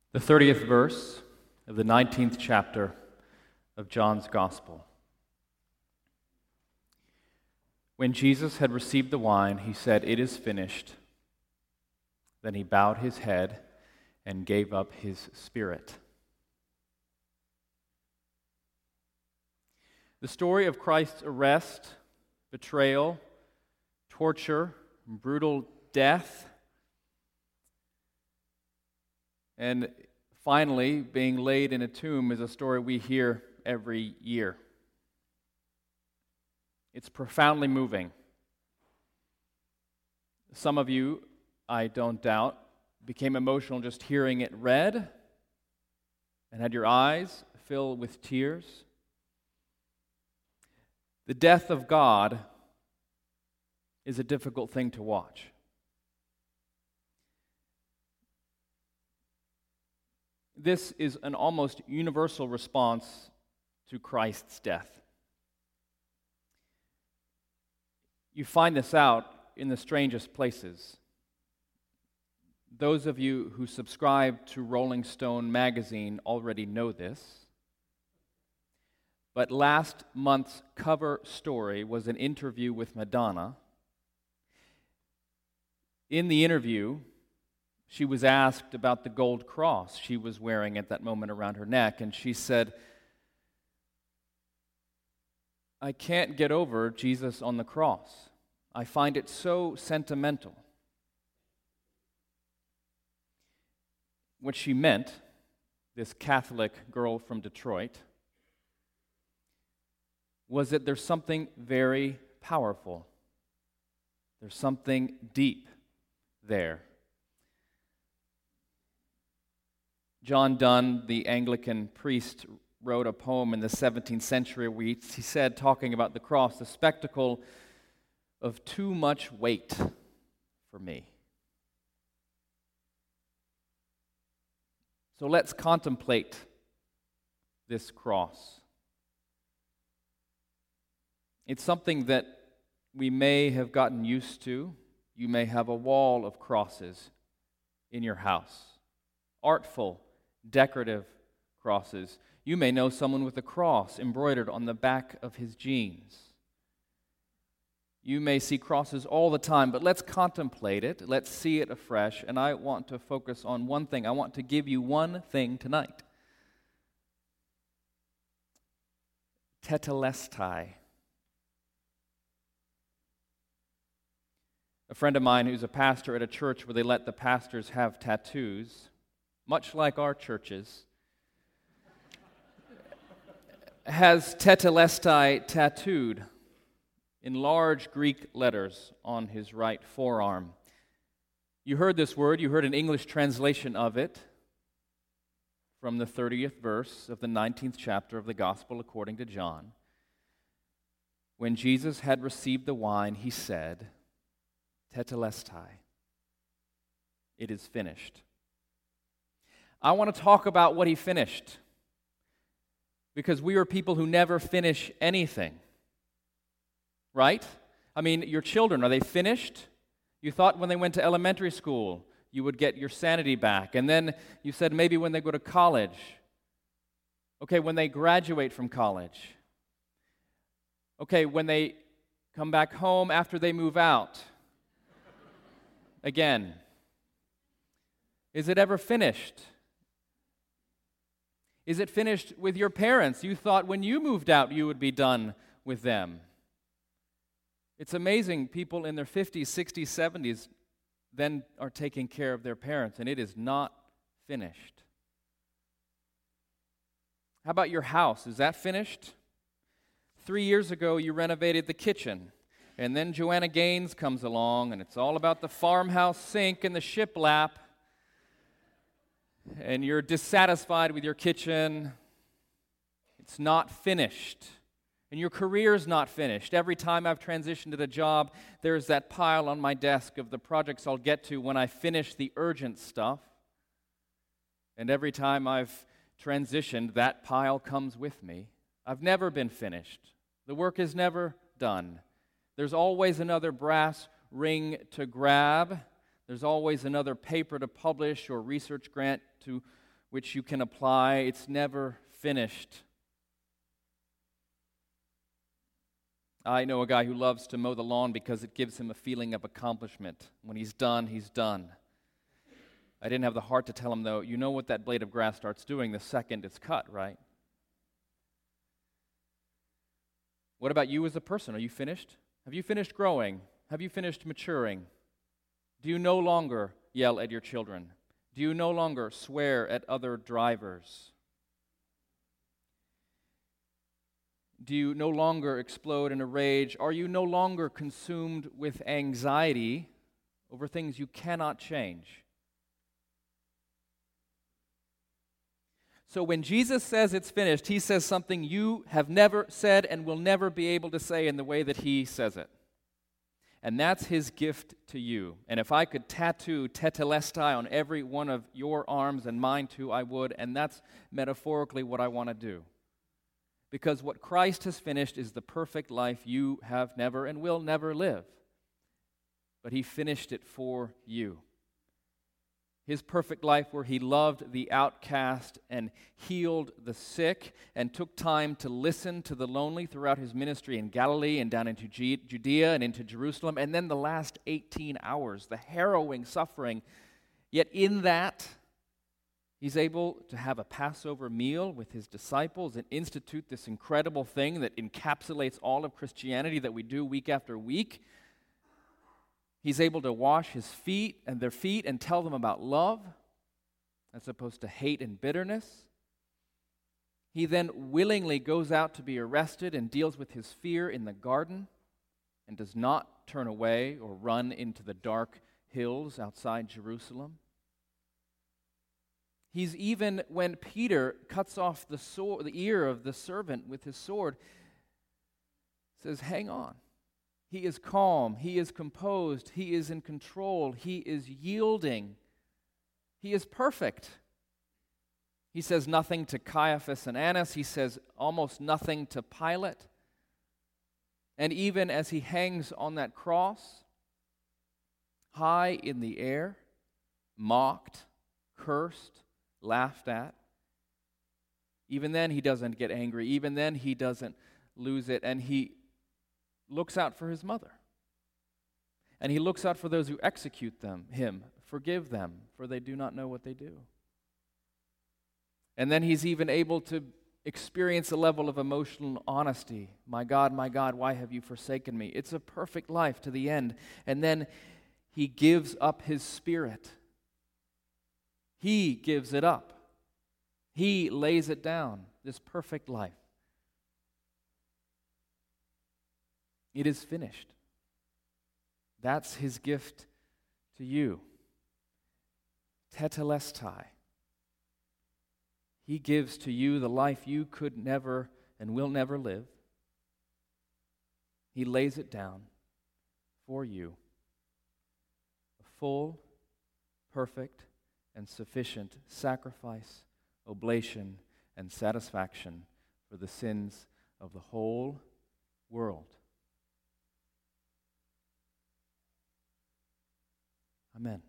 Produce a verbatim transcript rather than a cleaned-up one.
The thirtieth verse of the nineteenth chapter of John's Gospel. When Jesus had received the wine, he said, "It is finished." Then he bowed his head and gave up his spirit. The story of Christ's arrest, betrayal, torture, brutal death, and finally being laid in a tomb is a story we hear every year. It's profoundly moving. Some of you, I don't doubt, became emotional just hearing it read and had your eyes fill with tears. The death of God is a difficult thing to watch. This is an almost universal response to Christ's death. You find this out in the strangest places. Those of you who subscribe to Rolling Stone magazine already know this. But last month's cover story was an interview with Madonna. In the interview, she was asked about the gold cross she was wearing at that moment around her neck, and she said, "I can't get over Jesus on the cross. I find it so sentimental." What she meant, this Catholic girl from Detroit, was that there's something very powerful. There's something deep there. John Donne, the Anglican priest, wrote a poem in the seventeenth century where he said, talking about the cross, "the spectacle of too much weight for me." So let's contemplate this cross. It's something that we may have gotten used to. You may have a wall of crosses in your house, artful, decorative crosses. You may know someone with a cross embroidered on the back of his jeans. You may see crosses all the time, but let's contemplate it. Let's see it afresh. And I want to focus on one thing. I want to give you one thing tonight. Tetelestai. A friend of mine who's a pastor at a church where they let the pastors have tattoos, much like our churches, has tetelestai tattooed in large Greek letters on his right forearm. You heard this word, you heard an English translation of it from the thirtieth verse of the nineteenth chapter of the Gospel according to John. When Jesus had received the wine, he said, "Tetelestai, it is finished." I want to talk about what he finished, because we are people who never finish anything, right? I mean, your children, are they finished? You thought when they went to elementary school you would get your sanity back, and then you said maybe when they go to college. Okay, when they graduate from college. Okay, when they come back home after they move out. Again. Is it ever finished? Is it finished with your parents? You thought when you moved out you would be done with them. It's amazing, people in their fifties, sixties, seventies then are taking care of their parents, and it is not finished. How about your house? Is that finished? Three years ago you renovated the kitchen, and then Joanna Gaines comes along, and it's all about the farmhouse sink and the shiplap. And you're dissatisfied with your kitchen. It's not finished. And your career's not finished. Every time I've transitioned to a job, there's that pile on my desk of the projects I'll get to when I finish the urgent stuff. And every time I've transitioned, that pile comes with me. I've never been finished. The work is never done. There's always another brass ring to grab. There's always another paper to publish or research grant to which you can apply. It's never finished. I know a guy who loves to mow the lawn because it gives him a feeling of accomplishment. When he's done, he's done. I didn't have the heart to tell him, though, you know what that blade of grass starts doing the second it's cut, right? What about you as a person? Are you finished? Have you finished growing? Have you finished maturing? Do you no longer yell at your children? Do you no longer swear at other drivers? Do you no longer explode in a rage? Are you no longer consumed with anxiety over things you cannot change? So when Jesus says it's finished, he says something you have never said and will never be able to say in the way that he says it. And that's his gift to you. And if I could tattoo tetelestai on every one of your arms and mine too, I would. And that's metaphorically what I want to do. Because what Christ has finished is the perfect life you have never and will never live. But he finished it for you. His perfect life where he loved the outcast and healed the sick and took time to listen to the lonely throughout his ministry in Galilee and down into Judea and into Jerusalem. And then the last eighteen hours, the harrowing suffering. Yet in that, he's able to have a Passover meal with his disciples and institute this incredible thing that encapsulates all of Christianity that we do week after week. He's able to wash his feet and their feet and tell them about love as opposed to hate and bitterness. He then willingly goes out to be arrested and deals with his fear in the garden and does not turn away or run into the dark hills outside Jerusalem. He's even, when Peter cuts off the sword, the ear of the servant with his sword, says, hang on. He is calm. He is composed. He is in control. He is yielding. He is perfect. He says nothing to Caiaphas and Annas. He says almost nothing to Pilate. And even as he hangs on that cross, high in the air, mocked, cursed, laughed at, even then he doesn't get angry. Even then he doesn't lose it. And he looks out for his mother. And he looks out for those who execute them, him. Forgive them, for they do not know what they do. And then he's even able to experience a level of emotional honesty. My God, my God, why have you forsaken me? It's a perfect life to the end. And then he gives up his spirit. He gives it up. He lays it down, this perfect life. It is finished. That's his gift to you. Tetelestai. He gives to you the life you could never and will never live. He lays it down for you. A full, perfect, and sufficient sacrifice, oblation, and satisfaction for the sins of the whole world. Amen.